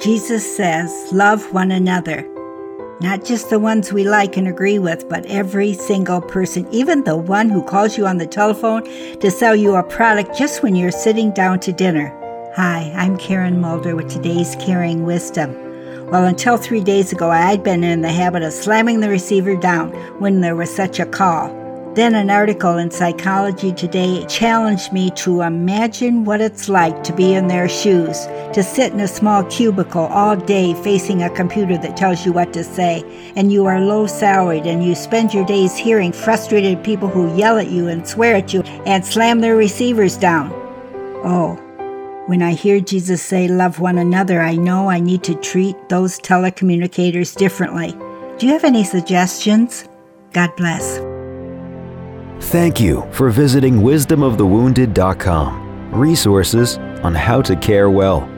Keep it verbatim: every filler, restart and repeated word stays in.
Jesus says, love one another. Not just the ones we like and agree with, but every single person, even the one who calls you on the telephone to sell you a product just when you're sitting down to dinner. Hi, I'm Karen Mulder with today's Caring Wisdom. Well, until three days ago, I'd been in the habit of slamming the receiver down when there was such a call. Then an article in Psychology Today challenged me to imagine what it's like to be in their shoes, to sit in a small cubicle all day facing a computer that tells you what to say, and you are low salaried and you spend your days hearing frustrated people who yell at you and swear at you and slam their receivers down. Oh, when I hear Jesus say, love one another, I know I need to treat those telecommunicators differently. Do you have any suggestions? God bless. Thank you for visiting wisdom of the wounded dot com. Resources on how to care well.